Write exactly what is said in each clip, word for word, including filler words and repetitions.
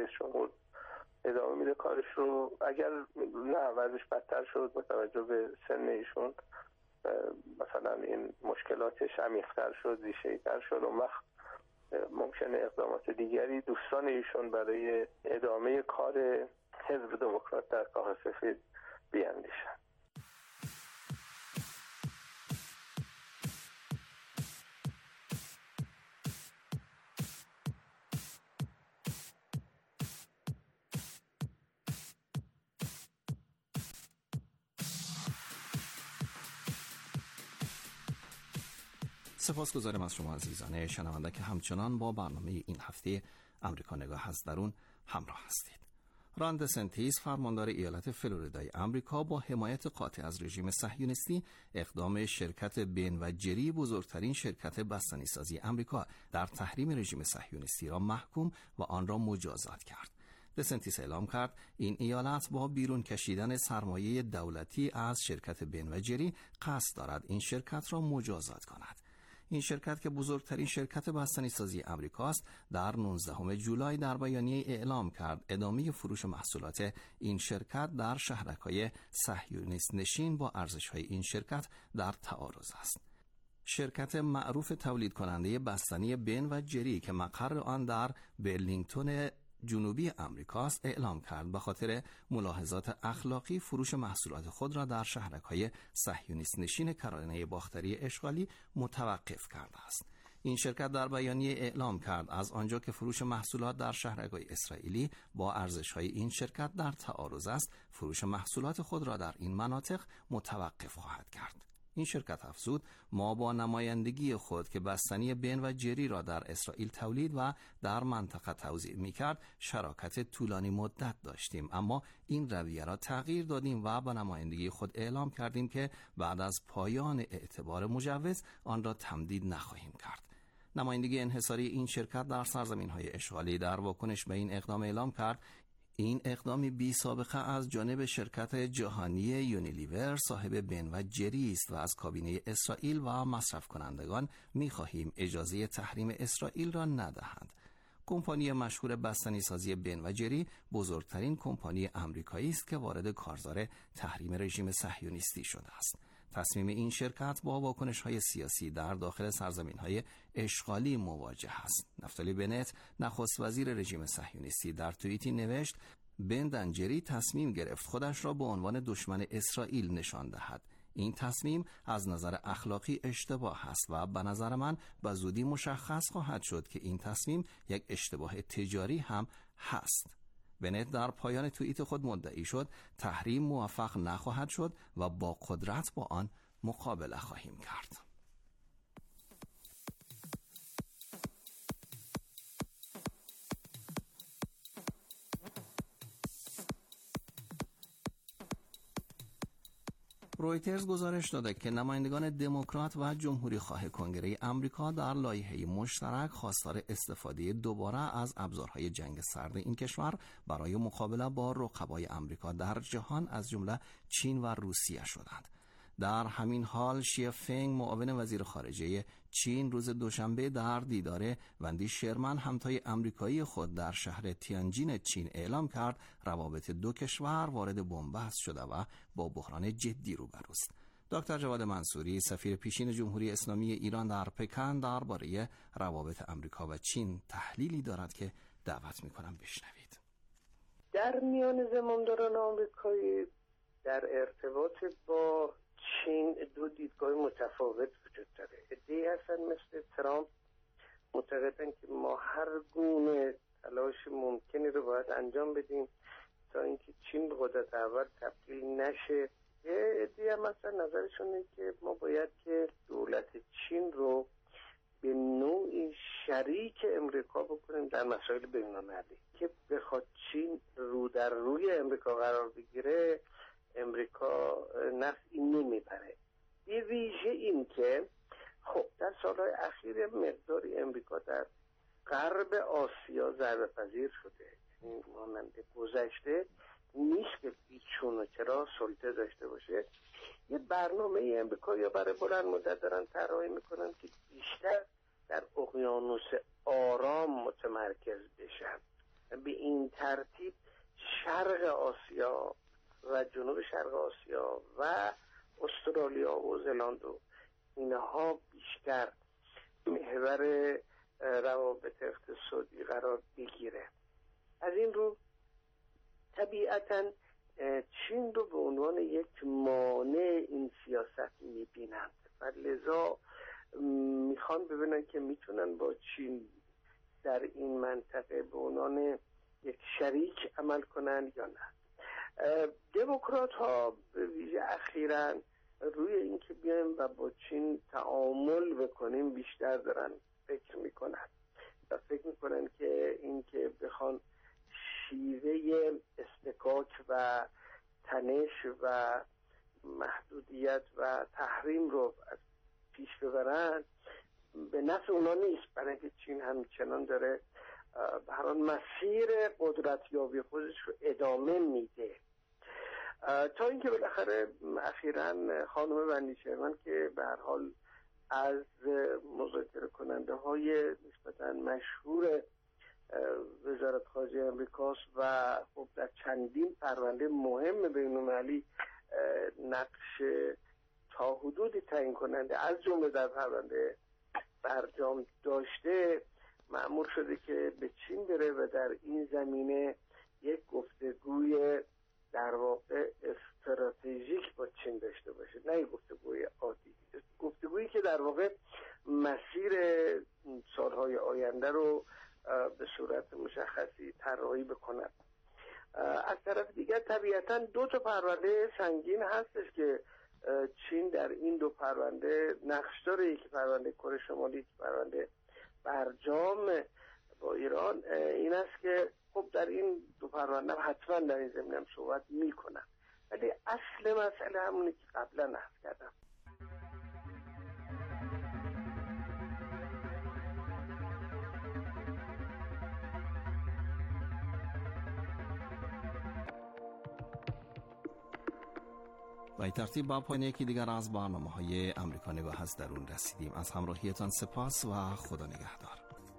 رئیس جمهور ادامه میده کارش رو. اگر نه وضعش بدتر شد با توجه به سن ایشون، مثلا این مشکلاتش عمیق‌تر شد، ریشه‌ای‌تر شد، اون وقت ممکنه اقدامات دیگری دوستان ایشون برای ادامه کار حزب دموکرات در کاخ سفید بیاندیشند. سپاسگزارم از شما عزیزان شنونده که همچنان با برنامه این هفته امریکا نگاه از درون همراه هستید. ران دسنتیس فرماندار ایالت فلوریدای امریکا با حمایت قاطع از رژیم صهیونیستی اقدام شرکت بن و جری بزرگترین شرکت بستنی‌سازی امریکا در تحریم رژیم صهیونیستی را محکوم و آن را مجازات کرد. دسنتیس اعلام کرد این ایالت با بیرون کشیدن سرمایه دولتی از شرکت بن و جری قصد دارد این شرکت را مجازات کند. این شرکت که بزرگترین شرکت بستنی‌سازی امریکاست در نوزدهم جولای در بیانیه اعلام کرد ادامه فروش محصولات این شرکت در شهرک‌های صهیونیست نشین با ارزش‌های این شرکت در تعارض است. شرکت معروف تولید کننده بستنی بن و جری که مقر آن در برلینگتون جنوبی امریکاست اعلام کرد به خاطر ملاحظات اخلاقی فروش محصولات خود را در شهرک‌های صهیونیست نشین کرانه باختری اشغالی متوقف کرده است. این شرکت در بیانیه اعلام کرد از آنجا که فروش محصولات در شهرک‌های اسرائیلی با ارزش‌های این شرکت در تعارض است، فروش محصولات خود را در این مناطق متوقف خواهد کرد. این شرکت افزود ما با نمایندگی خود که بستنی بن و جری را در اسرائیل تولید و در منطقه توزیع می‌کرد شراکت طولانی مدت داشتیم، اما این رویه را تغییر دادیم و با نمایندگی خود اعلام کردیم که بعد از پایان اعتبار مجوز آن را تمدید نخواهیم کرد. نمایندگی انحصاری این شرکت در سرزمین‌های اشغالی در واکنش به این اقدام اعلام کرد این اقدامی بی سابقه از جانب شرکت جهانی یونیلیور صاحب بن و جری است و از کابینه اسرائیل و مصرف کنندگان می خواهیم اجازه تحریم اسرائیل را ندهند. کمپانی مشهور بستنی‌سازی بن و جری بزرگترین کمپانی آمریکایی است که وارد کارزار تحریم رژیم صهیونیستی شده است. تصمیم این شرکت با واکنش‌های سیاسی در داخل سرزمین‌های اشغالی مواجه است. نفتالی بنت نخست وزیر رژیم صهیونیستی در توییتی نوشت بن و جری تصمیم گرفت خودش را به عنوان دشمن اسرائیل نشان دهد. این تصمیم از نظر اخلاقی اشتباه است و به نظر من به زودی مشخص خواهد شد که این تصمیم یک اشتباه تجاری هم هست. بنت در پایان توییت خود مدعی شد تحریم موفق نخواهد شد و با قدرت با آن مقابله خواهیم کرد. رویترز گزارش داده که نمایندگان دموکرات و جمهوری خواه کنگره امریکا در لایحه مشترک خواستار استفاده دوباره از ابزارهای جنگ سرد این کشور برای مقابله با رقبای امریکا در جهان از جمله چین و روسیه شدند. در همین حال شی فنگ معاون وزیر خارجه چین روز دوشنبه در دیدار وندی شرمن همتای امریکایی خود در شهر تیانجین چین اعلام کرد روابط دو کشور وارد بنبست شده و با بحران جدی روبروست. دکتر جواد منصوری سفیر پیشین جمهوری اسلامی ایران در پکن درباره روابط امریکا و چین تحلیلی دارد که دعوت می‌کنم بشنوید. در میان زمامداران آمریکایی در ارتباط با چین دو دیدگاه متفاوت وجود داره. عده‌ای هستن مثل ترامپ معتقدن که ما هر گونه تلاش ممکنی رو باید انجام بدیم تا اینکه چین به قدرت اول تبدیل نشه. یه عده‌ای هم مثلا نظرشون اینه که ما باید که دولت چین رو به نوعی شریک امریکا بکنیم در مسائل بین‌المللی که بخواد چین رو در روی امریکا قرار بگیره امریکا نفعی نمیبره. به ویژه این که خب در سالهای اخیر مقداری امریکا در غرب آسیا ضربه پذیر شده، یعنی مانند گذشته نیست که بیچون و چرا سلطه داشته باشه. یه برنامه امریکا یا برای بلند مدت دارن طراحی میکنن که بیشتر در اقیانوس آرام متمرکز بشن به این ترتیب شرق آسیا و جنوب شرق آسیا و استرالیا و زلاند و اینها بیشتر محور روابط اقتصادی قرار بگیره. از این رو طبیعتاً چین رو به عنوان یک مانع این سیاست میبینند و لذا میخوان ببینن که میتونن با چین در این منطقه به عنوان یک شریک عمل کنن یا نه. دموکرات ها به ویژه اخیراً روی اینکه بیایم و با چین تعامل بکنیم بیشتر دارن فکر میکنن و فکر میکنن که اینکه بخوان شیوه اصطکاک و تنش و محدودیت و تحریم رو از پیش ببرن به نفع اونا نیست، برای اینکه چین همچنان داره به هر حال مسیر قدرتیابی خودش رو ادامه میده تا اینکه بالاخره اخیراً خانم بندی شرمن که به هر حال از مذاکره کننده های نسبتاً مشهور وزارت خارجه امریکاست و خب در چندین پرونده مهم بین‌المللی نقش تا حدودی تعیین کننده از جمله در پرونده برجام داشته، مأمور شده که به چین بره و در این زمینه یک گفتگوی در واقع استراتژیک با چین داشته باشه، نه یک گفتگوی عادی، گفتگویی که در واقع مسیر سالهای آینده رو به صورت مشخصی طراحی بکنن. از طرف دیگر طبیعتاً دو تا پرونده سنگین هستش که چین در این دو پرونده نقش داره، یکی پرونده کره شمالی، یکی پرونده برجام با ایران. این است که خب در این دو پرونده حتما در این زمینه هم صحبت میکنن، ولی اصل مسئله همونی که قبلا عرض کردم. و این ترتیب با پایان یکی دیگر از برنامه‌های امریکا نگاه از درون رسیدیم. از همراهیتان سپاس و خدا نگهدار.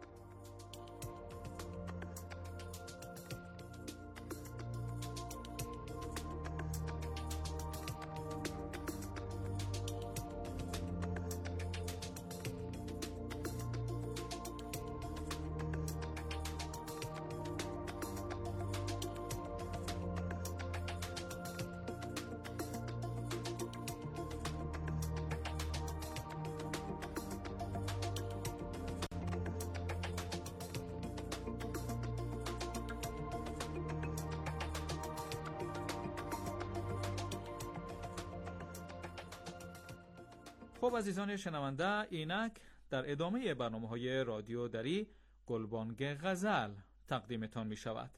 خب عزیزان شنونده، اینک در ادامه برنامه‌های رادیو دری گلبانگ غزل تقدیمتان می شود.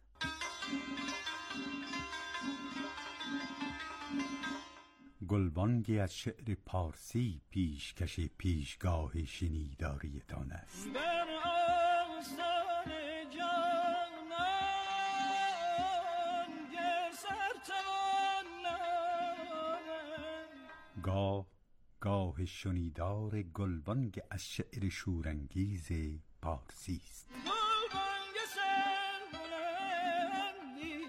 گلبانگی از شعر پارسی پیشکش پیشگاه شنیداریتان است. گاه گاه شنیدار گلبانگ از شعر شورانگیز پارسی است. گلبانگ سربلندی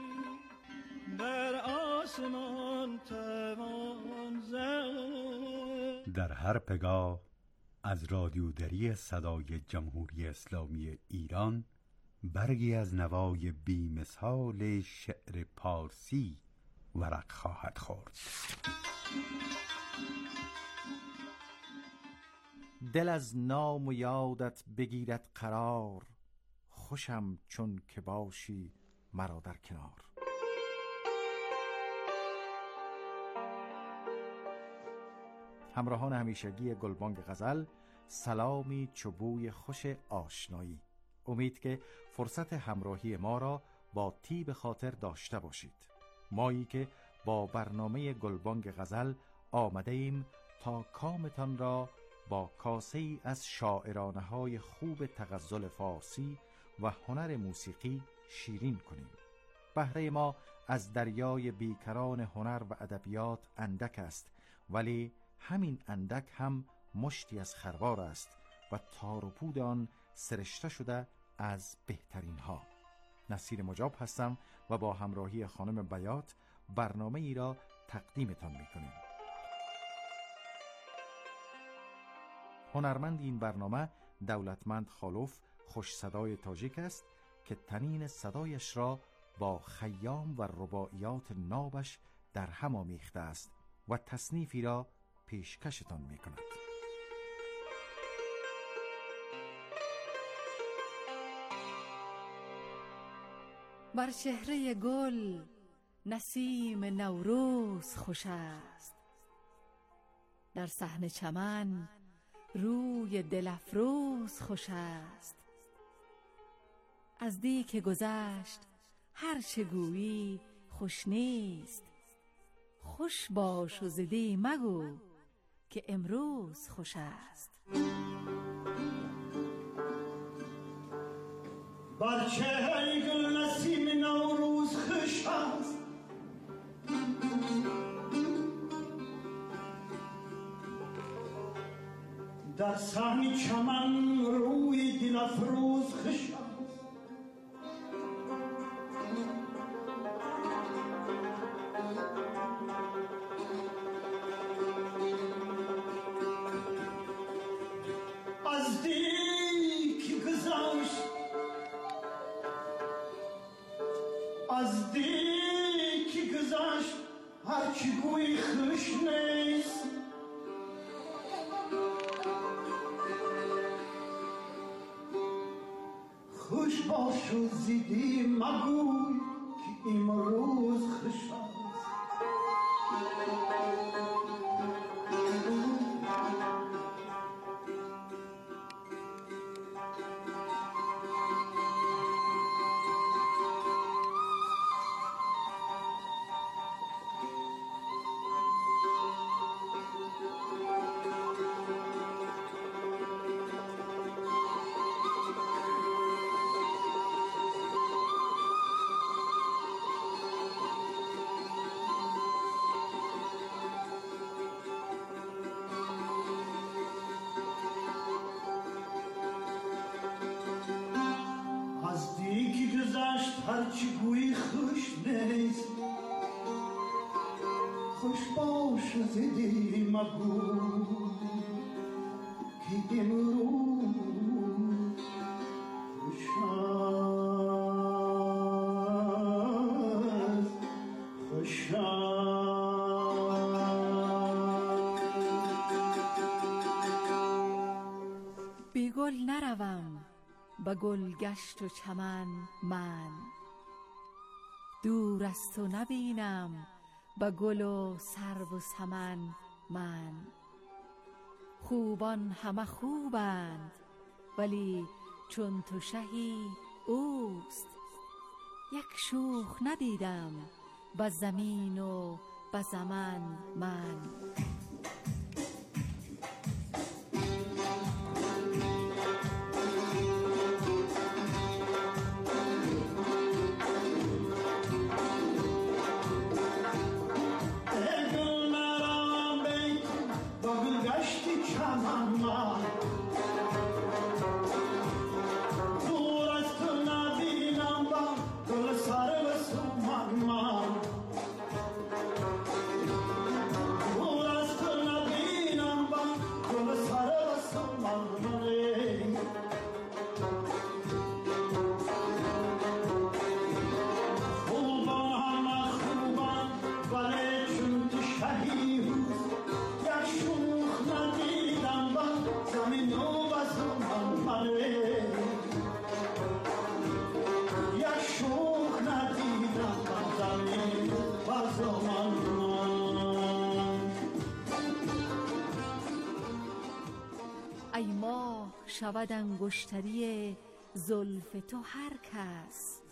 در آسمان توان زد. در هر پگاه از رادیو دری صدای جمهوری اسلامی ایران برگی از نوای بی‌مثال شعر پارسی ورق خواهد خورد. دل از نام و یادت بگیرد قرار، خوشم چون که باشی مرا در کنار. همراهان همیشگی گلبانگ غزل، سلامی چوبوی خوش آشنایی. امید که فرصت همراهی ما را با طیب خاطر داشته باشید. مایی که با برنامه گلبانگ غزل آمده ایم تا کامتان را با کاسه‌ای از شاعرانه های خوب تغزل فارسی و هنر موسیقی شیرین کنیم. بهره ما از دریای بیکران هنر و ادبیات اندک است، ولی همین اندک هم مشتی از خروار است و تار و پود آن سرشته شده از بهترین ها. نصیر مجاب هستم و با همراهی خانم بیات برنامه ای را تقدیمتان میکنیم. هنرمند این برنامه دولتمند خالوف خوش صدای تاجیک است که تنین صدایش را با خیام و رباعیات نابش در هم آمیخته است و تصنیفی را پیشکشتان می کند. بر چهره گل نسیم نوروز خوش است، در صحن چمن روی دل افروز خوش است. از دی که گذشت هر چه گویی خوش نیست، خوش باش و ز دی مگو که امروز خوش است. بر چهره گل نسیم نوروز خوش است، در صحن چمن روی دل افروز خوش است. از دی که گذشت از دی که گذشت هر چی گوی خوش نیست، خوش باش و زیدی مگوی که امروز خوش است. هرچی گویی خوش نیست، خوش باش و زدی مگو که امروز خوش است، خوش است. بی گل نروم به گلگشت و چمن من، دور از تو نبینم به گل و سرو و سمن من. خوبان همه خوبند ولی چون تو شهی اوست، یک شوخ ندیدم به زمین و به زمن من. ای ماه شود انگشتری زلف تو هر کس،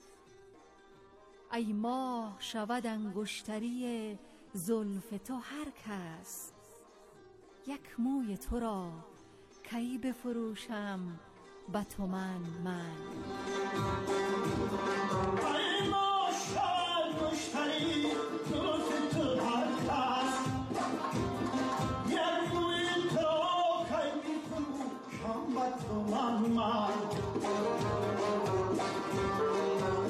ای ماه شود انگشتری زلف تو هر کس. یک موی تو را کی بفروشم به تومن من. ای ماه شود انگشتری زلف تو هر کس، یک موی تو را کی بفروشم به تومن من.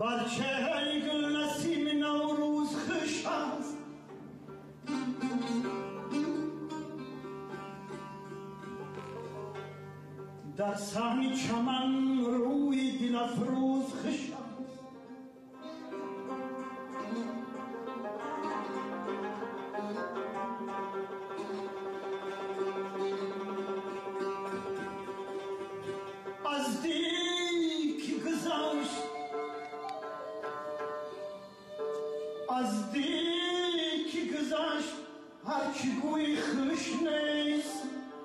بر چهره گل نسیم نوروز خوش است. در صحن چمن روی دل افروز خوش است. از دی که گذشت از دی که گذشت هرچی گوی خوش نیست.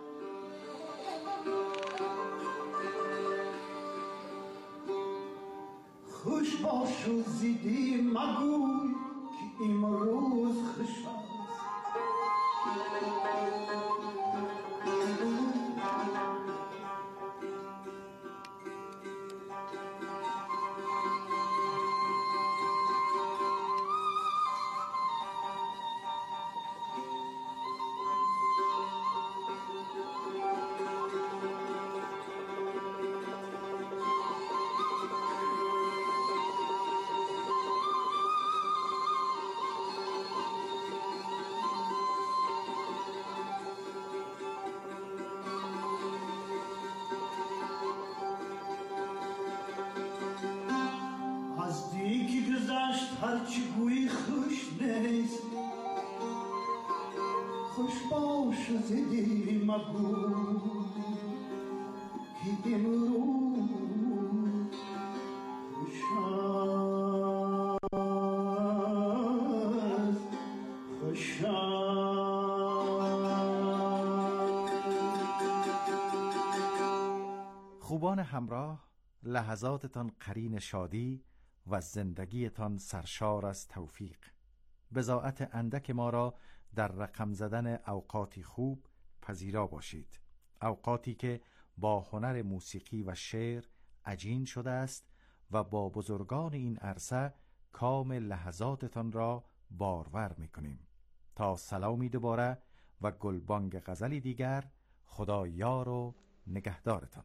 خوش باش و زیدی مگوی که امروز خوش است. هرچی گویی خوش نیست. خوش باش زدی مگو که امروز خوش است. خوش است. خوبان همراه، لحظاتتان قرین شادی و زندگیتان سرشار از توفیق. بضاعت اندک ما را در رقم زدن اوقاتی خوب پذیرا باشید، اوقاتی که با هنر موسیقی و شعر عجین شده است و با بزرگان این عرصه کام لحظاتتان را بارور می‌کنیم. تا سلامی دوباره و گلبانگ غزلی دیگر، خدا یار و نگهدارتان.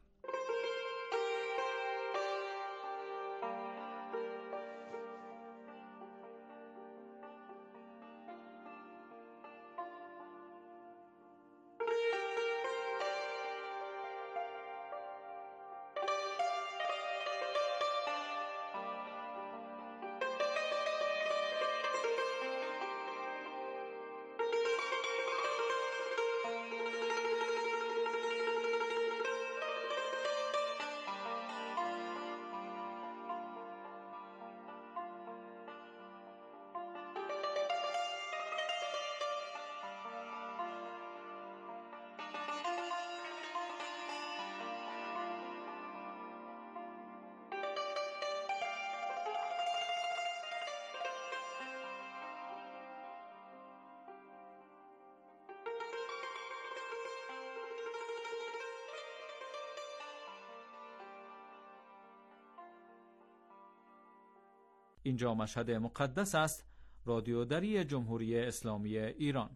اینجا مشهد مقدس است، رادیو دری جمهوری اسلامی ایران.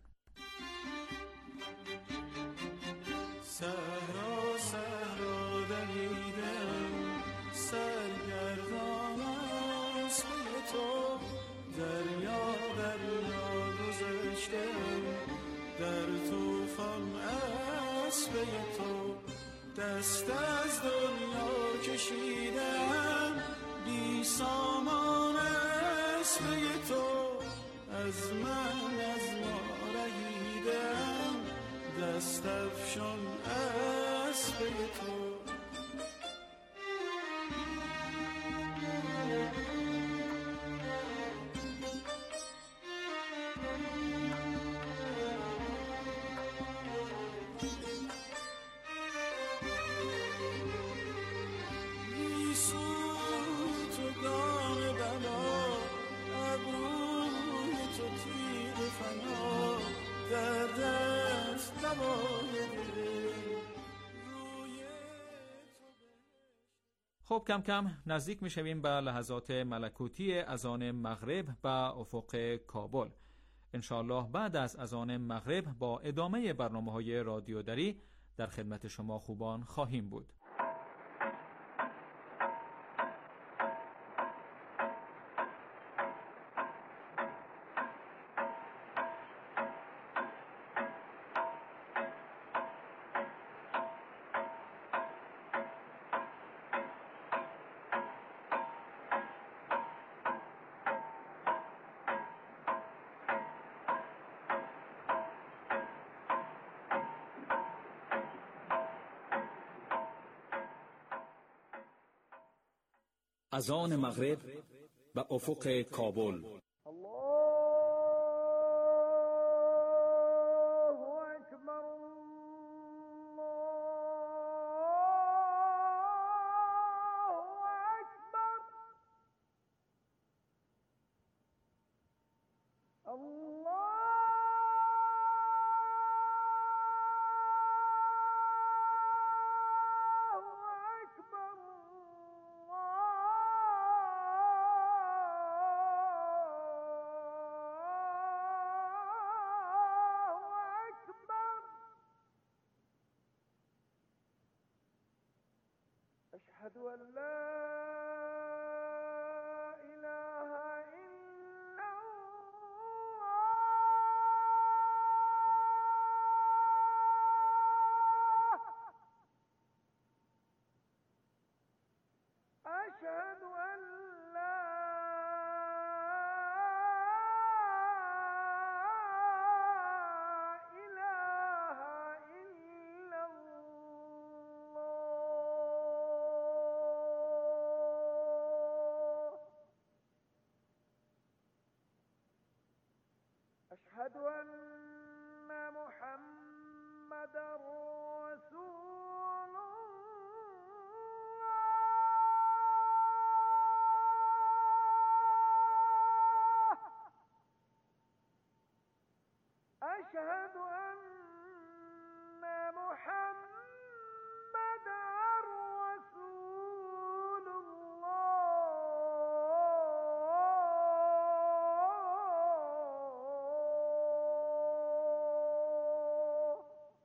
صحرا صحرا دویدم، سرگردان است به تو، دریا دریا گذشتم، در طوفان است به تو، دست از دنیا کشیدم، بی سامان است به تو، از من از ما رهیدم، دست افشان است به تو. خب کم کم نزدیک می شویم به لحظات ملکوتی اذان مغرب و افق کابل. انشاءالله بعد از اذان مغرب با ادامه برنامه های رادیو دری در خدمت شما خوبان خواهیم بود. اذان مغرب به افق کابل. أشهد أن لا إله إلا الله. أشهد أن لا إله إلا الله. أشهد أن محمدًا رسول الله. أشهد أن محمدًا رسول الله.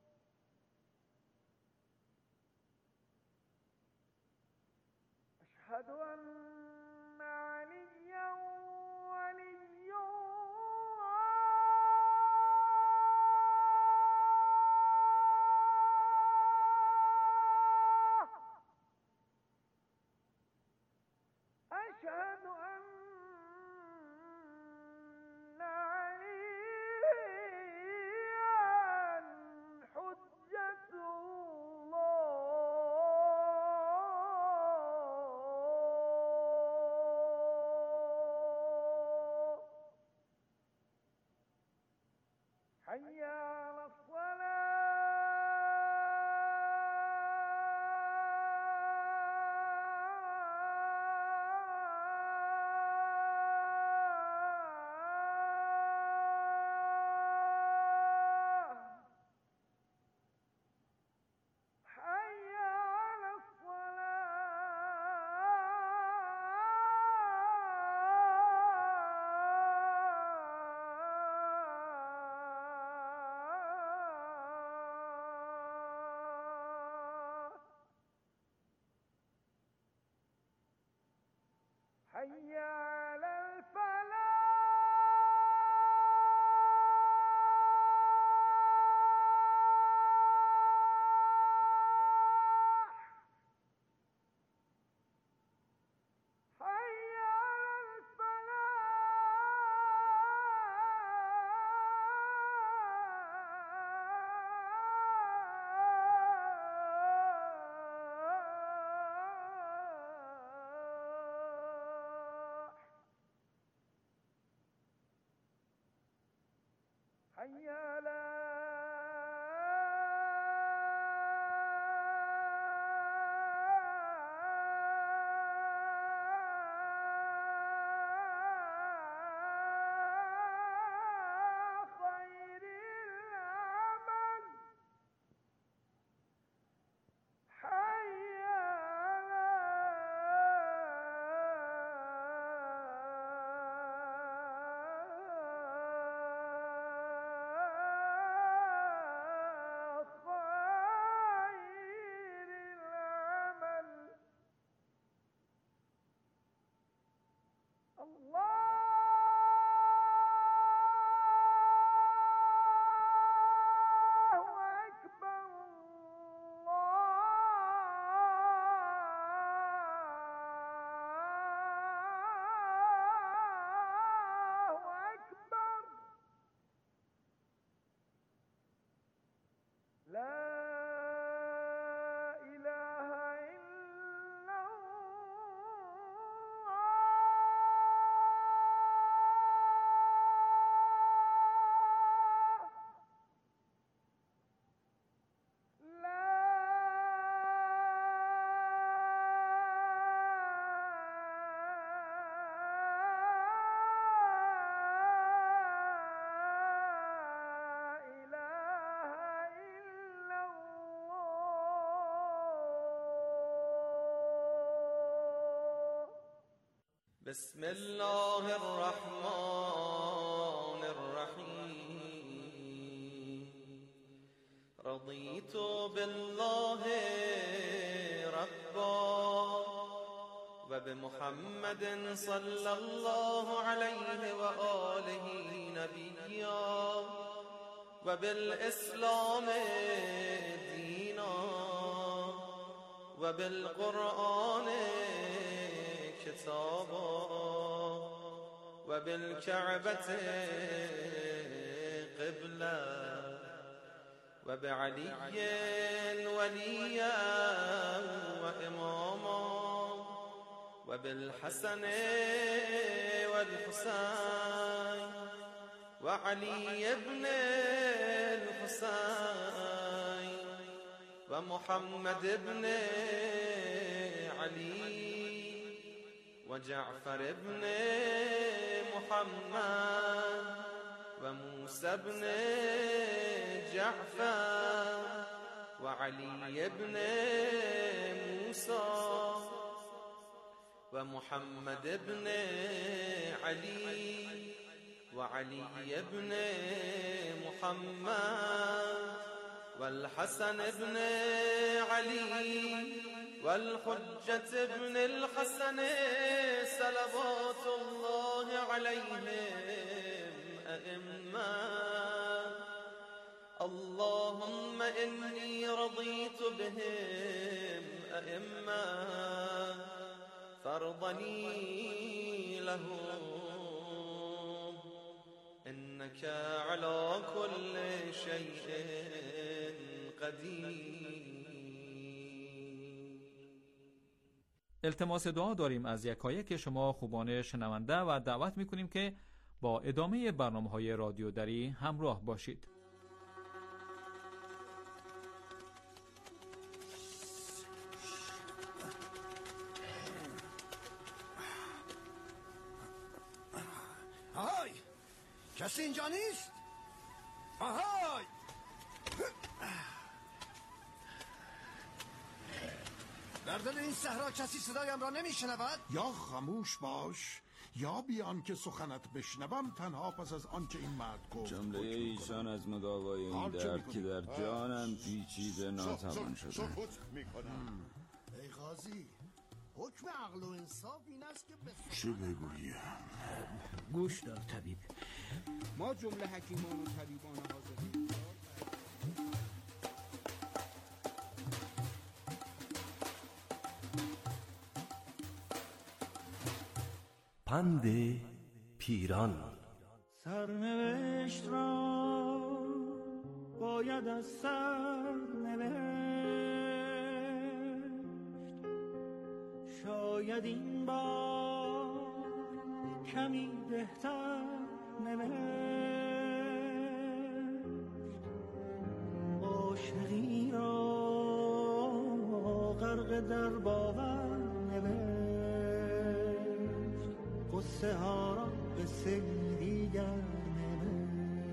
أشهد أن عليا ولي الله. أشهد أن عليا حجة الله. حي على الصلاة. حي على الصلاة. حي على الفلاح. حي على الفلاح. حي على خير العمل. حي على بسم الله الرحمن الرحیم. رضیت بالله ربا و بمحمد صلی الله علیه و آله نبیا و بالاسلام دینا و بالقرآن کتابا و بالکعبة قبله و بعلی ولیا و اماما و بالحسن والحسین و علی ابن الحسین و محمد ابن علی و جعفر ابن محمد و موسی ابن جعفر و علی ابن موسی و محمد ابن علی و علی ابن محمد والحسن ابن علي والحجة ابن الحسن صلوات الله عليهم أئمة. اللهم إني رضيت بهم أئمة فارضني لهم إنك على كل شيء قدیر. التماس دعا داریم از یکایک شما خوبان شنونده و دعوت میکنیم که با ادامه برنامه‌های رادیو دری همراه باشید. آهای کسی اینجا نیست؟ آهای در دل این صحرا کسی صدایم را نمیشنود؟ یا خاموش باش یا بیان که سخنت بشنوم تنها پس از آنچه این مرد گفت. جمله ایشان از مداوای این درد که در جانم پیچیده ناتوان شده. ای قاضی حکم عقل و انصاف این است که چه بگویم؟ گوش دار طبیب، ما جمله حکیمان و طبیبان حاضرین پند پیران. سرنوشت را باید از سر نوشت، شاید این بار کمی بهتر نوشت. عاشقی را غرق در باور نوشت، قصه ها را قصه دیگر نوشت.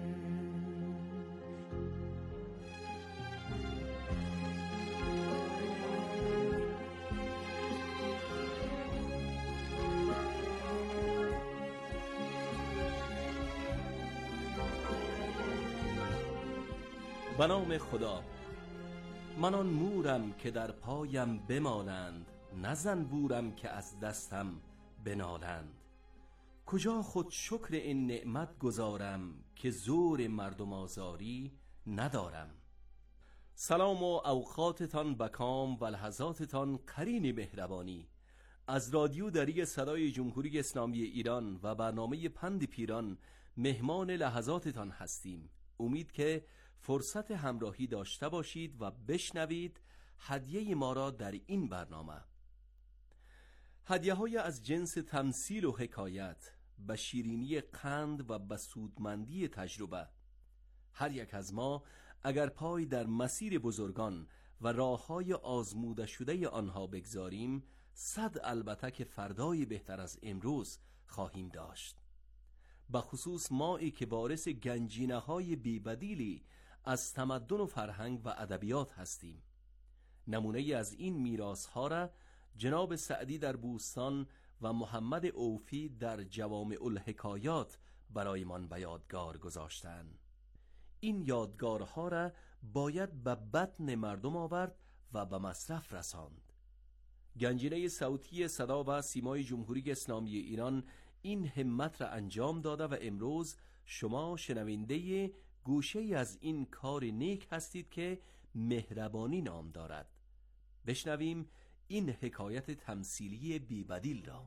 به نام خدا. من آن مورم که در پایم بمالند، نه زنبورم که از دستم بنالند. کجا خود شکر این نعمت گذارم که زور مردم آزاری ندارم. سلام و اوقاتتان بکام و لحظاتتان قرین مهربانی. از رادیو دری صدای جمهوری اسلامی ایران و برنامه پند پیران مهمان لحظاتتان هستیم. امید که فرصت همراهی داشته باشید و بشنوید هدیه ما را در این برنامه. هدیه های از جنس تمثیل و حکایت، به شیرینی قند و به سودمندی تجربه. هر یک از ما اگر پای در مسیر بزرگان و راههای آزموده شده آنها بگذاریم، صد البته که فردای بهتر از امروز خواهیم داشت. به خصوص مایی که وارث گنجینه های بی‌بدیلی از تمدن و فرهنگ و ادبیات هستیم. نمونه از این میراث ها را جناب سعدی در بوستان و محمد اوفی در جوامع الحکایات برایمان به یادگار گذاشتند. این یادگارها را باید به بطن مردم آورد و به مصرف رساند. گنجینه صوتی صدا و سیمای جمهوری اسلامی ایران این همت را انجام داده و امروز شما شنونده گوشه از این کار نیک هستید که مهربانی نام دارد. بشنویم این حکایت تمثیلی بی‌بدیل را.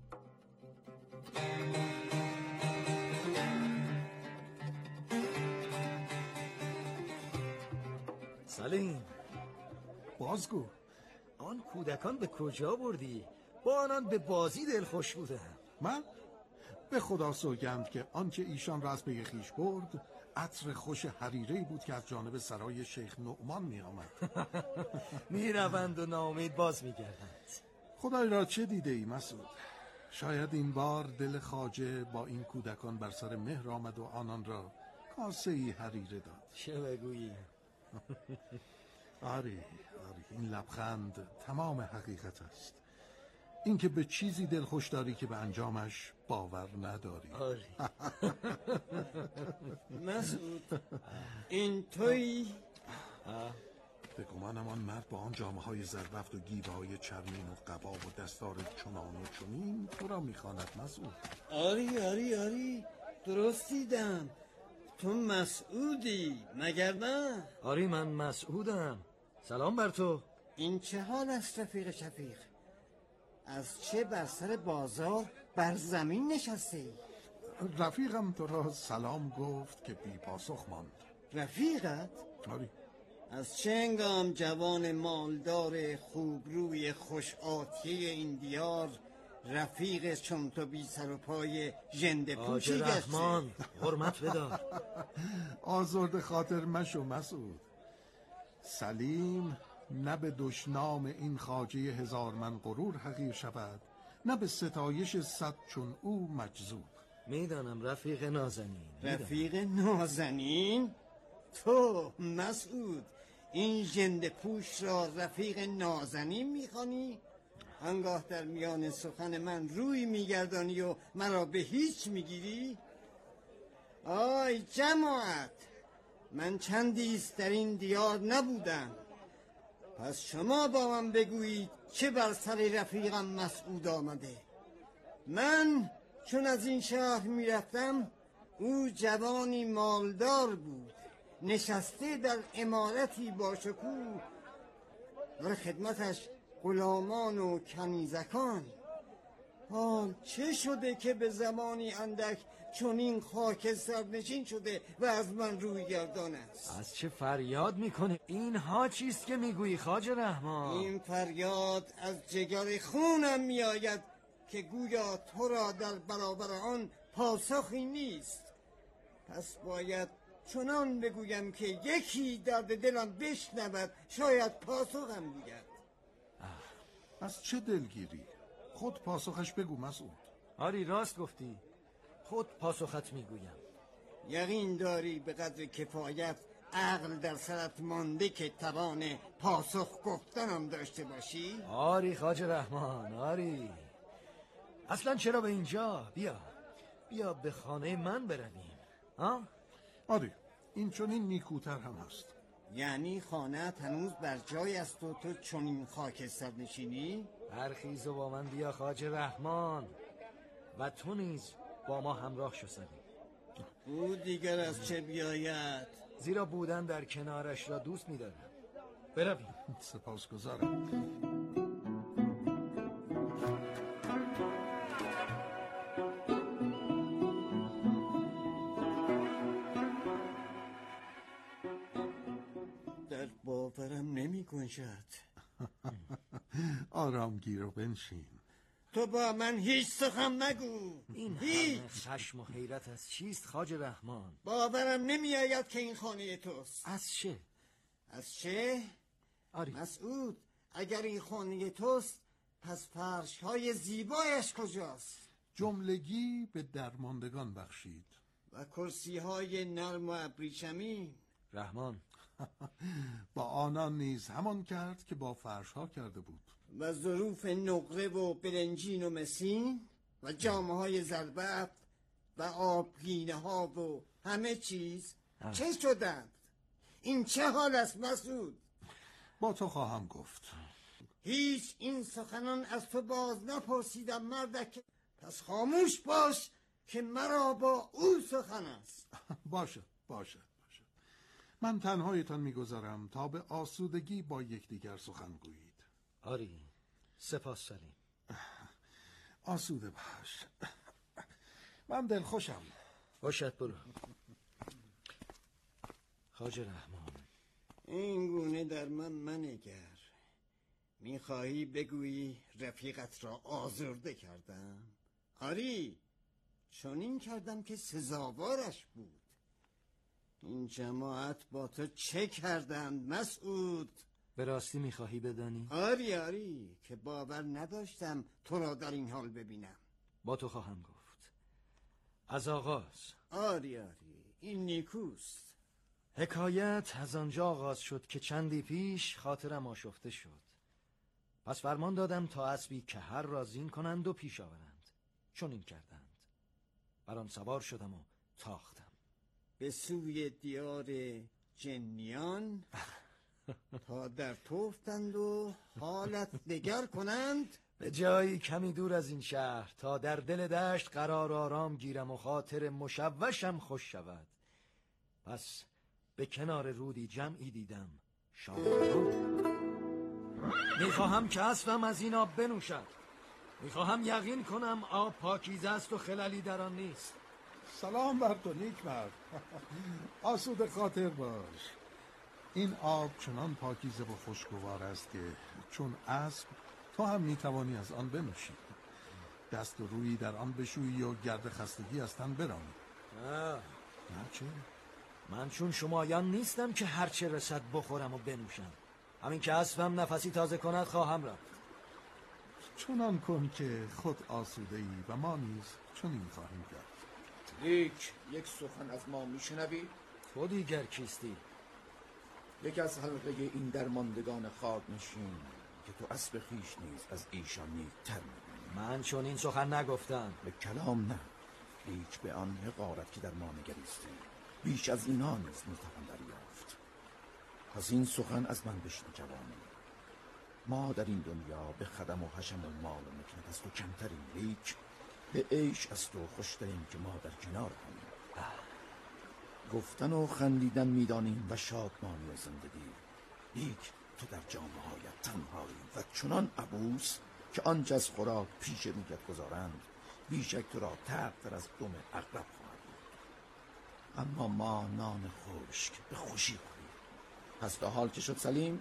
سلیم، بازگو. آن کودکان به کجا بردی؟ با آنان به بازی دل خوش بودم. من؟ به خدا سوگند که آنچه ایشان را از پی خویش برد عطر خوش حریره‌ای بود که از جانب سرای شیخ نعمان می آمد. می روند و ناامید باز می گردند. خدای را چه دیده ای مسعود؟ شاید این بار دل خواجه با این کودکان بر سر مهر آمد و آنان را کاسه ای حریره داد. چه بگویی؟ آری آری این لبخند تمام حقیقت است. این که به چیزی دل خوش داری که به انجامش باور نداری. آری. مسعود، این تویی؟ به گمانم آن مرد با آن جامه های زربفت و گیوه های چرمین و قبا و دستار چنان و چنین تو را میخواند مسعود. آری آری آری درست دیدم. تو مسعودی مگر نه؟ آری من مسعودم. سلام بر تو. این چه حال است رفیق شفیق؟ از چه بر سر بازار بر زمین نشسته ای؟ رفیقم تو را سلام گفت که بی پاسخ ماند. رفیقت؟ آری. از چه انگام جوان مالدار خوبروی خوش آتیه این دیار رفیق چون تو بی سر و پای ژنده پوشی گشته؟ رحمان حرمت بدار. آزرد خاطر مشو مسعود. سلیم نه به دشنام این خواجه هزار من غرور حقیر شود، نه به ستایش صد چون او مجذوب. میدانم رفیق نازنین. رفیق نازنین؟ تو مسعود این ژنده پوش را رفیق نازنین میخوانی؟ هنگاه در میان سخن من روی میگردانی و مرا به هیچ میگیری؟ آی جماعت، من چندیست در این دیار نبودم، پس شما با من بگویید چه بر سر رفیقم مسعود آمده. من چون از این شهر میرفتم او جوانی مالدار بود، نشسته در عمارتی با شکوه، در خدمتش غلامان و کنیزکان. حال چه شده که به زمانی اندک چون این خاک سرنشین شده و از من روی گردان است؟ از چه فریاد میکنه؟ اینها چیست که میگویی خواجه رحمان؟ این فریاد از جگر خونم میآید که گویا تو را در برابر آن پاسخی نیست. پس باید چنان بگویم که یکی درد دلم بشنود، شاید پاسخم بگوید. از چه دلگیری؟ خود پاسخش بگو مسعود. آری راست گفتی، خود پاسخت میگویم. یقین داری به قدر کفایت عقل در سرت مانده که توان پاسخ گفتنم داشته باشی؟ آری خواجه رحمان آری. اصلا چرا به اینجا؟ بیا بیا به خانه من برویم. ها؟ آری این چنین نیکوتر هم هست. یعنی خانه هنوز بر جای است و تو چنین خاکستر نشینی؟ برخیز و با من بیا خواجه رحمان، و تو نیز با ما همراه شو سلیم. او دیگر از چه بیاید؟ زیرا بودن در کنارش را دوست می‌دارم. برویم. سپاسگزارم. در باورم نمی گنجد. آرام گیر و بنشین. تو با من هیچ سخن نگو. این همه خشم و حیرت از چیست خواجه رحمان؟ باورم نمی آید که این خانه توست. از چه؟ از چه؟ آری. مسعود اگر این خانه توست پس فرش های زیبایش کجاست؟ جملگی به درماندگان بخشید. و کرسی های نرم و ابریشمی؟ رحمان با آنان نیز همان کرد که با فرش ها کرده بود. و ظروف نقره و برنجین و مسین؟ و جامعه های زربفت و آبگینه ها و همه چیز چه شدند؟ این چه حال است مسعود؟ با تو خواهم گفت. هیچ این سخنان از تو باز نپرسیدم مردک، پس خاموش باش که مرا با او سخن است. باشد باشد باشد من تنهایتان میگذارم تا به آسودگی با یکدیگر سخن گویید. آری، سپاس سلیم. آسوده باش. من دلخوشم. باشد، برو. خواجه رحمان، این گونه در من منگر. میخواهی بگویی رفیقت را آزرده کردم؟ آری، چنین کردم که سزاوارش بود. این جماعت با تو چه کردند مسعود؟ به راستی میخواهی بدانی؟ آری آری، که باور نداشتم تو را در این حال ببینم. با تو خواهم گفت. از آغاز. آری آری، این نیکوست. حکایت از آنجا آغاز شد که چندی پیش خاطرم آشفته شد. پس فرمان دادم تا اسبی که هر را زین کنند و پیش آورند. چون این کردند. بر آن سوار شدم و تاختم به سوی دیار جنیان تا در توفتند و حالت دگر کنند. به جایی کمی دور از این شهر تا در دل دشت قرار آرام گیرم و خاطر مشوشم خوش شود. پس به کنار رودی جمعی دیدم شاملو. میخواهم که اسبم از این آب بنوشد. میخواهم یقین کنم آب پاکیزه است و خللی در آن نیست. سلام بر تو نیک مرد. آسوده خاطر باش. این آب چنان پاکیزه و خوشگوار است که چون اسب تو هم میتوانی از آن بنوشی. دست و روی در آن بشویی و گرد خستگی از تن برانی. نه نه چه؟ من چون شمایان نیستم که هرچه رسد بخورم و بنوشم. همین که اسبم نفسی تازه کند خواهم رفت. چنان کن که خود آسوده ای و ما نیز چنین خواهیم کرد. یک یک سخن از ما میشنوی؟ تو دیگر کیستی؟ یک از حلقه این درماندگان خاک نشین که تو اسب خیش نیز از ایشان نیک‌تر می‌بینی. من چون این سخن نگفتم. به کلام نه، لیک به آن حقارت که در ما نگریستی بیش از اینا نیز میتوان دریافت. پس این سخن از من بشنو جوانی. ما در این دنیا به خدم و حشم و مال و مکنت از تو کمتریم، لیک به عیش از تو خوشتریم که ما در کنار همیم. گفتن و خندیدن میدانیم و شادمانی و زندگی، لیک تو در جامعه هایت تنهایی و چنان عبوس که آنچه از خوراک پیش رویت گذارند بیشک تو را تر از دم عقرب خواهد بود. اما ما نان خشک به خوشی خوریم. پس تا حال که شد سلیم؟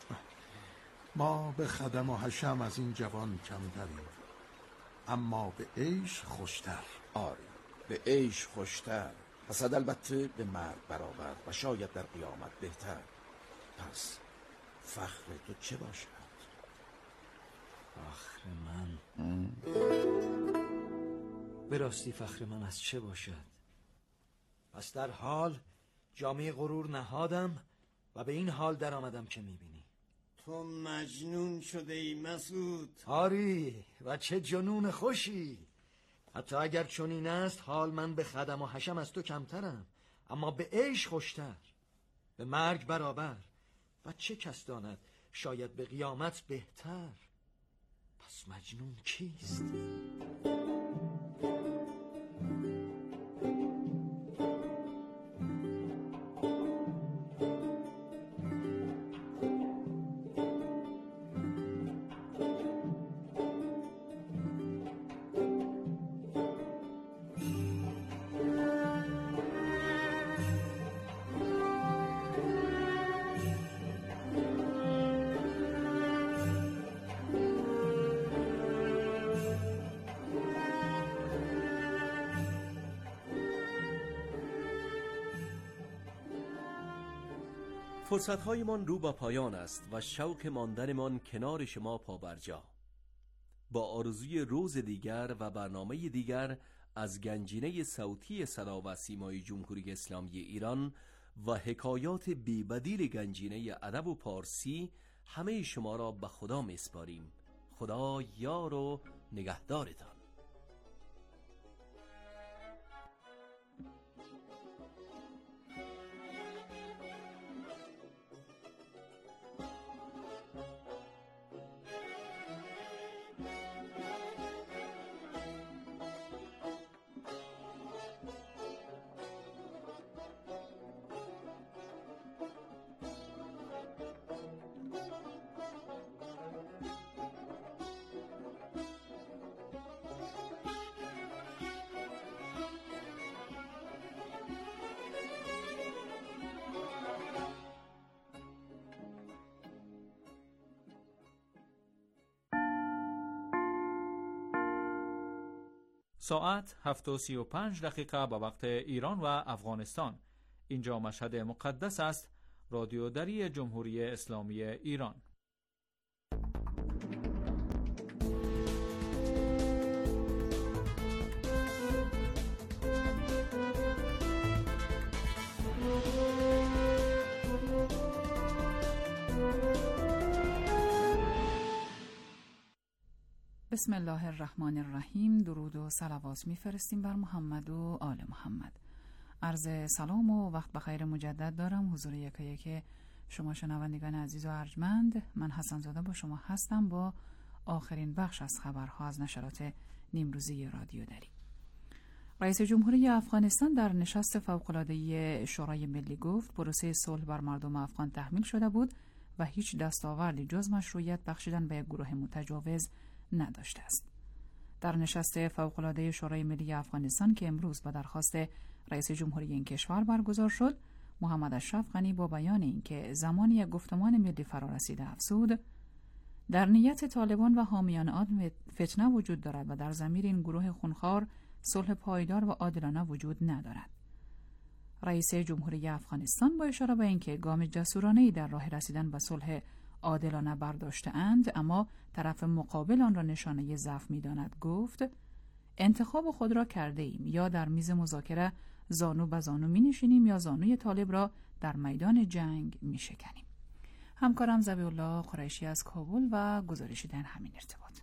ما به خدم و حشم از این جوان کمتریم، اما به عیش خوشتر. آری، به عیش خوشتر. پس البته به مرگ برابر و شاید در قیامت بهتر. پس فخر تو چه باشد؟ فخر من به راستی فخر من از چه باشد؟ پس در حال جامعه غرور نهادم و به این حال در آمدم که میبینی. تو مجنون شده ای مسعود. آری، و چه جنون خوشی. حتی اگر چنین است حال من به خدم و حشم از تو کمترم، اما به عیش خوشتر، به مرگ برابر، و چه کس داند شاید به قیامت بهتر. پس مجنون کیست؟ فرصت‌هایمان رو به پایان است و شوق ماندنمان کنار شما پابرجا. با آرزوی روز دیگر و برنامه دیگر از گنجینه صوتی صدا و سیمای جمهوری اسلامی ایران و حکایات بی‌بدیل گنجینه ادب و پارسی، همه شما را به خدا میسپاریم. خدا یار و نگهدارتان. ساعت هفت و سی و پنج دقیقه به وقت ایران و افغانستان. اینجا مشهد مقدس است. رادیو دری جمهوری اسلامی ایران. بسم الله الرحمن الرحیم. درود و صلوات میفرستیم بر محمد و آل محمد. عرض سلام و وقت بخیر مجدد دارم حضور یکا یک شما شنوندگان عزیز و ارجمند. من حسن زاده با شما هستم با آخرین بخش از خبرها از نشرات نیمروزی رادیو دری. رئیس جمهوری افغانستان در نشست فوق‌العاده شورای ملی گفت پروسه صلح بر مردم افغان تحمیل شده بود و هیچ دستاوردی جز مشروعیت بخشیدن به یک گروه متجاوز نداشته است. در نشست فوق‌العاده شورای ملی افغانستان که امروز به درخواست رئیس جمهوری این کشور برگزار شد، محمد اشرف غنی با بیان اینکه زمانی یک گفتمان ملی فرا رسیده افزود در نیت طالبان و حامیان آن فتنه وجود دارد و در ضمیر این گروه خونخوار صلح پایدار و عادلانه وجود ندارد. رئیس جمهوری افغانستان با اشاره به اینکه گام جسورانه‌ای در راه رسیدن به صلح عادلانه برداشته‌اند اما طرف مقابل آن را نشانه ضعف می‌داند گفت انتخاب خود را کرده ایم، یا در میز مذاکره زانو به زانو می‌نشینیم یا زانوی طالب را در میدان جنگ می‌شکنیم. همکارم ذبیح الله قریشی از کابل و گزارشی در همین ارتباط.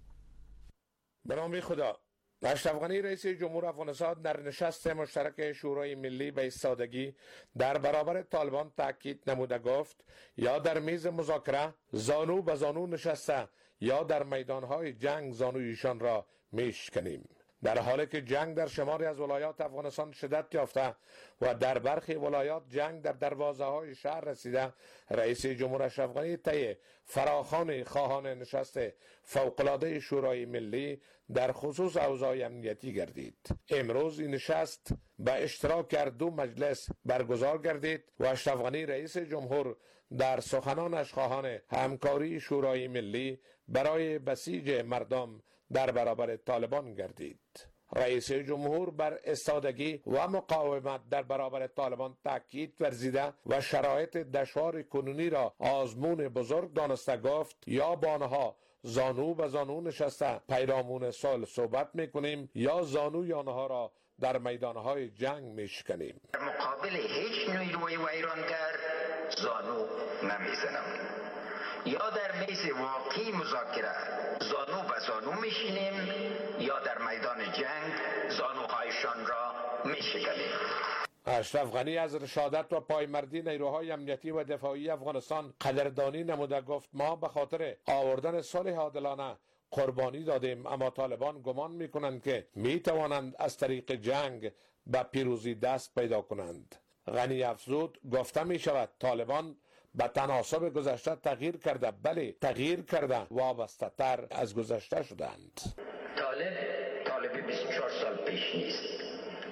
به نام خدا. اشرف غنی رئیس جمهور افغانستان در نشست مشترک شورای ملی به ایستادگی در برابر طالبان تاکید نموده گفت یا در میز مذاکره زانو به زانو نشسته یا در میدانهای جنگ زانویشان را میشکنیم. در حالی که جنگ در شماری از ولایات افغانستان شدت یافته و در برخی ولایات جنگ در دروازه های شهر رسیده، رئیس جمهور اشرف غنی طی فراخوان خواهان نشست فوق‌العاده شورای ملی در خصوص اوضاع امنیتی گردید. امروز این نشست به اشتراک دو مجلس برگزار گردید و اشرف غنی رئیس جمهور در سخنانش خواهان همکاری شورای ملی برای بسیج مردم در برابر طالبان گردید. رئیس جمهور بر استادگی و مقاومت در برابر طالبان تاکید ورزیده و شرایط دشوار کنونی را آزمون بزرگ دانسته گفت یا با آنها زانو به زانو نشسته پیرامون صلح صحبت میکنیم یا زانوی آنها را در میدانهای جنگ میشکنیم. در مقابل هیچ نیروی ویرانگر زانو نمیزنم. یا در میز واقعی مذاکره زانو به زانو میشینیم یا در میدان جنگ زانوهایشان را میشکنیم. اشرف غنی از رشادت و پایمردی نیروهای امنیتی و دفاعی افغانستان قدردانی نموده گفت ما به خاطر آوردن صلح عادلانه قربانی دادیم، اما طالبان گمان میکنند که میتوانند از طریق جنگ به پیروزی دست پیدا کنند. غنی افزود گفته میشود طالبان به تناسب گذشته تغییر کرده، بله تغییر کرده، وابسته تر از گذشته شدند. طالب طالب بیست و چهار سال پیش نیست.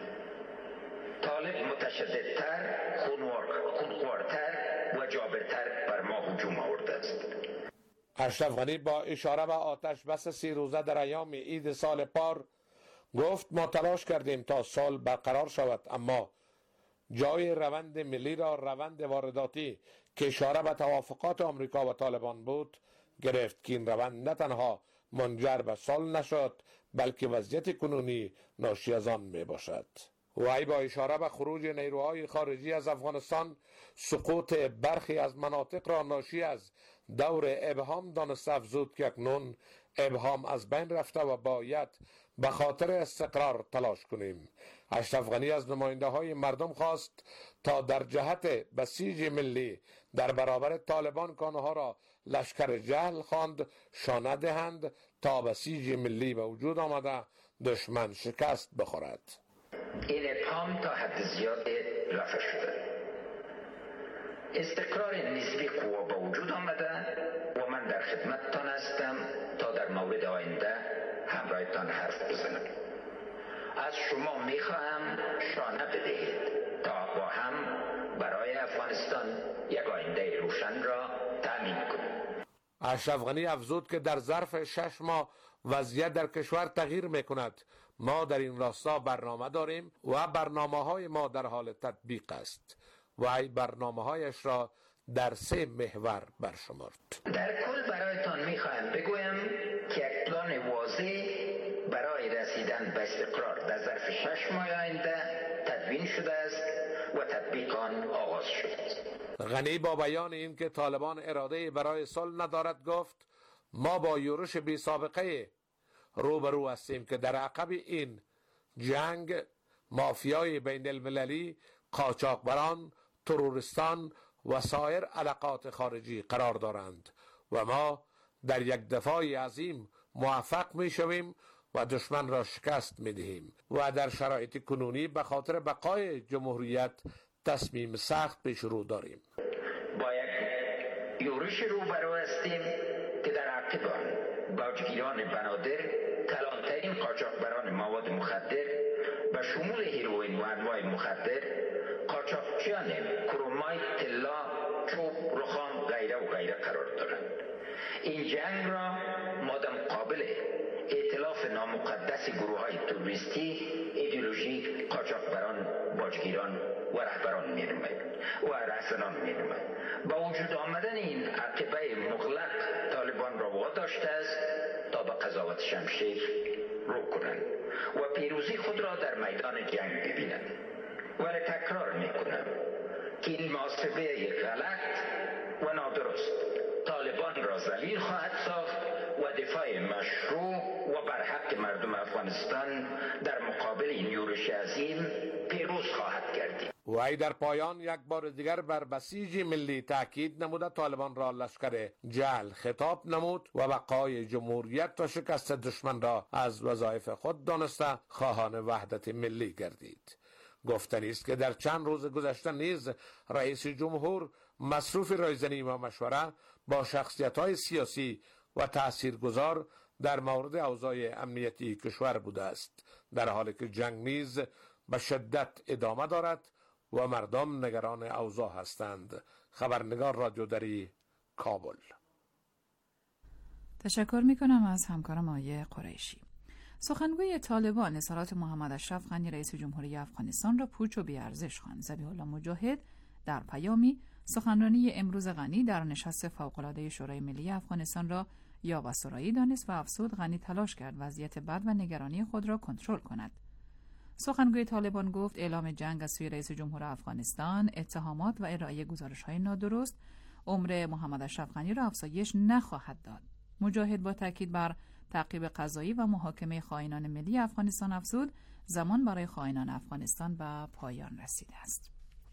طالب متشددتر، خونخوارتر و جابرتر بر ما هجوم آورده است. اشرف غنی با اشاره به آتش بس سی روزه در ایام عید سال پار گفت ما تلاش کردیم تا صلح برقرار شود، اما جای روند ملی را روند وارداتی که اشاره به توافقات آمریکا و طالبان بود گرفت که این روند نه تنها منجر به صلح نشد بلکه وضعیت کنونی ناشی از آن می باشد. وی با اشاره به خروج نیروهای خارجی از افغانستان سقوط برخی از مناطق را ناشی از دور ابهام دانسته افزود که اکنون ابهام از بین رفته و باید به خاطر استقرار تلاش کنیم. اشرف غنی از نماینده های مردم خواست تا در جهت بسیج ملی در برابر طالبان که آنها را لشکر جهل خواند شانه دهند تا بسیج ملی به وجود آمده دشمن شکست بخورد. این ابهام تا حد زیاد رفع شده. استقرار نسبی قوا به وجود آمده و من در خدمتتان هستم تا در مورد آینده همراهتان حرف بزنم. از شما میخواهم شانه بدهید تا با هم برای افغانستان یک آینده روشن را تامین کنیم. اشرف غنی افزود که در ظرف شش ماه وضعیت در کشور تغییر میکند. ما در این راستا برنامه داریم و برنامه های ما در حال تطبیق است و ای برنامه هایش را در سه محور برشمرد. در کل برایتان میخواهم بگویم که یک پلان واضح برای رسیدن به استقرار در ظرف شش ماه آینده تدوین شده است و تطبیق آن آغاز شده است. غنی با بیان این که طالبان اراده برای صلح ندارد گفت ما با یورش بی سابقه روبرو هستیم که در عقب این جنگ مافیای بین المللی، قاچاقبران، تروریستان و سایر علقات خارجی قرار دارند و ما در یک دفاع عظیم موفق می شویم و دشمن را شکست می دهیم و در شرایط کنونی به خاطر بقای جمهوریت تصمیم سخت پیش رو داریم. با یک یورش روبرو هستیم که در عقب آن باجگیران بنادر، کلانترین قاچاقبران مواد مخدر به شمول هیروئین و انواع مخدر، قاچاقچیان کرومایت، طلا، چوب، رخام غیره و غیره قرار دارند. این جنگ را ما در مقابل ائتلاف نامقدس گروه های تروریستی، ایدئولوژی، قاچاقبران، باجگیران و رهبران می‌نماییم و رهزنان می‌نماییم. با وجود آمدن این عقبه مغلق طالبان را واداشته است تا به قضاوت شمشیر رو کنند و پیروزی خود را در میدان جنگ ببینند. ولی تکرار میکنم که این محاسبه غلط و نادرست طالبان را ذلیل خواهد ساخت و دفاع مشروع و برحق مردم افغانستان در مقابل این یورش عظیم پیروز خواهد گردید. و ای در پایان یک بار دیگر بر بسیج ملی تاکید نموده طالبان را لشکر جعل خطاب نمود و بقای جمهوریت و شکست دشمن را از وظایف خود دانسته خواهان وحدت ملی گردید. گفتنی است که در چند روز گذشته نیز رئیس جمهور مصروف رایزنی و مشوره با شخصیت‌های سیاسی و تاثیرگذار در مورد اوضاع امنیتی کشور بوده است، در حالی که جنگ نیز به شدت ادامه دارد و مردم نگران اوضاع هستند. خبرنگار رادیو دری، کابل. تشکر می‌کنم از همکارم آیه قریشی. سخنگوی طالبان اظهارات محمد اشرف غنی رئیس جمهوری افغانستان را پوچ و بی‌ارزش خواند. ذبیح الله مجاهد در پیامی سخنرانی امروز غنی در نشست فوق‌العاده شورای ملی افغانستان را یاوه‌سرایی دانست و افزود غنی تلاش کرد وضعیت بد و نگرانی خود را کنترل کند. سخنگوی طالبان گفت اعلام جنگ از سوی رئیس جمهور افغانستان، اتهامات و ارائه گزارش‌های نادرست عمر محمد اشرف غنی را افزایش نخواهد داد. مجاهد با تاکید بر تعقیب قضایی و محاکمه خائنان ملی افغانستان افزود زمان برای خائنان افغانستان به پایان رسیده است.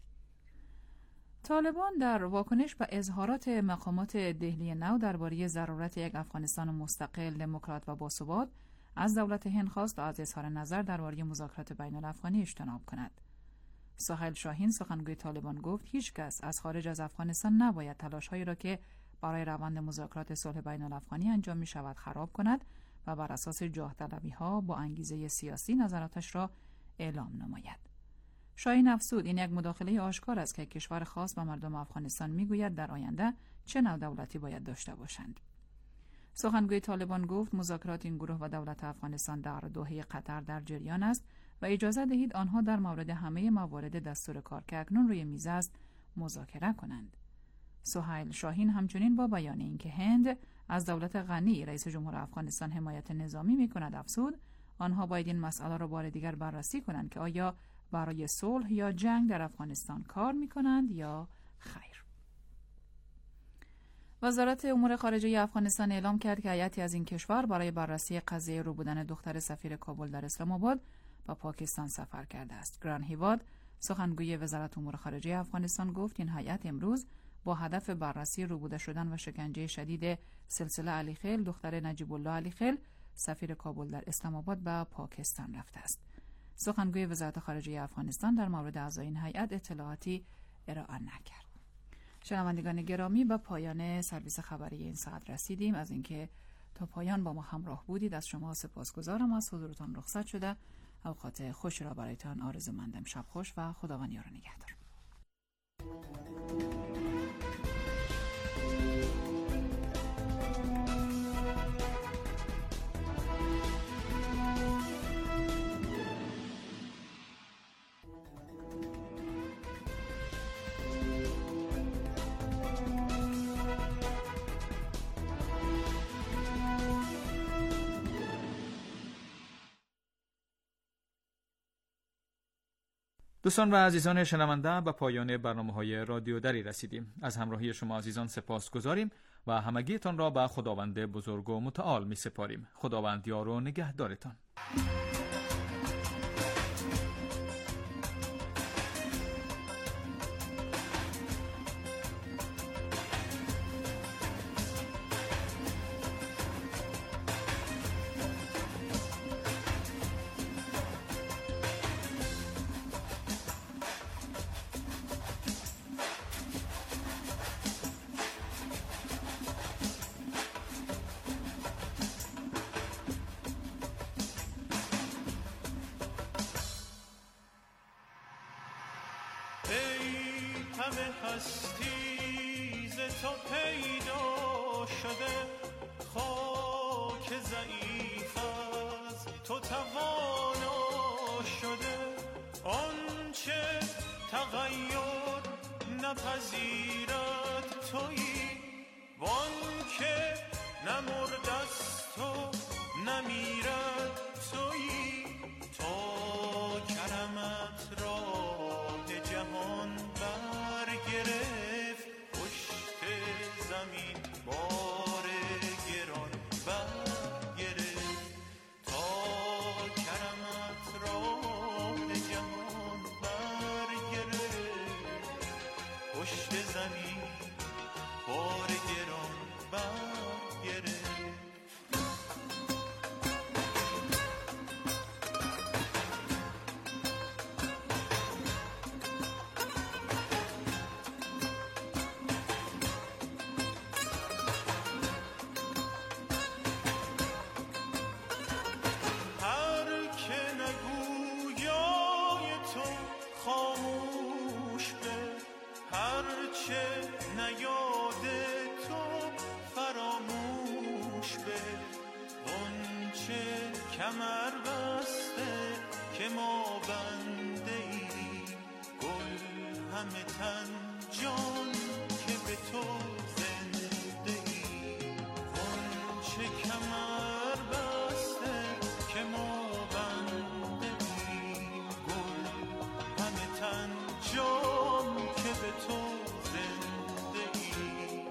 طالبان در واکنش به اظهارات مقامات دهلی نو درباره ضرورت یک افغانستان مستقل، دموکرات و باثبات از دولت هند خواست تا از اظهار نظر درباره مذاکرات بین الافغانی اجتناب کند. سهیل شاهین سخنگوی طالبان گفت هیچ کس از خارج از افغانستان نباید تلاش‌هایی را که برای روند مذاکرات صلح بین الافغانی انجام می شود خراب کند و بر اساس جاه طلبی ها با انگیزه سیاسی نظراتش را اعلام نماید. شاهین افزود این یک مداخله آشکار است که کشور خاص به مردم افغانستان می گوید در آینده چه نوع دولتی باید داشته باشند. سخنگوی طالبان گفت مذاکرات این گروه و دولت افغانستان در دوحه قطر در جریان است و اجازه دهید آنها در مورد همه موارد دستور کار که اکنون روی میز است مذاکره کنند. سهیل شاهین همچنین با بیان اینکه هند از دولت غنی رئیس جمهور افغانستان حمایت نظامی می‌کند افزود آنها باید این مسئله را بار دیگر بررسی کنند که آیا برای صلح یا جنگ در افغانستان کار می‌کنند یا خیر. وزارت امور خارجه افغانستان اعلام کرد که هیئتی از این کشور برای بررسی قضیه رو بودن دختر سفیر کابل در اسلام آباد به پاکستان سفر کرده است. گران هیواد سخنگوی وزارت امور خارجه افغانستان گفت این هیئت امروز با هدف بررسی روبوده شدن و شکنجه شدید سلسله علی خیل دختر نجیب الله علی خیل سفیر کابل در اسلام آباد به پاکستان رفته است. سخنگوی وزارت خارجه افغانستان در مورد اعضای این هیئت اطلاعاتی ارائه نکرد. شنوندگان گرامی، به پایان سرویس خبری این ساعت رسیدیم. از اینکه تا پایان با ما همراه بودید از شما سپاسگزارم. از حضورتان رخصت شده اوقات خوش را برایتان آرزومندم. شب خوش و خداوند یار و نگهدار. دوستان و عزیزان شنونده، به پایان برنامه‌های رادیو دری رسیدیم. از همراهی شما عزیزان سپاسگزاریم و همگیتان را به خداوند بزرگ و متعال می سپاریم. خداوند یار و نگهدارتان. همه هستی ز تو پیدا شده، خاک ضعیف از تو توانا شده. آنچه تغییر نپذیرد تویی، وانکه نمردست و نمیرد تویی. تا کرمت راه جهان برگرفت، پشت زمین بار گران برگرفت. تا کرمت راه جهان برگرفت، پشت زمین بار گران برگرفت. کمر بسته که ما بنده ای، گل همه تن جان که به تو زنده ای. غنچه کمر بسته که ما بنده ای، گل همه تن جان که به تو زنده ای.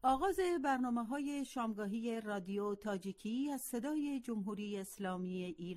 آغاز برنامه‌های شامگاهی رادیو تاجیکی از صدای جمهوری اسلامی ایران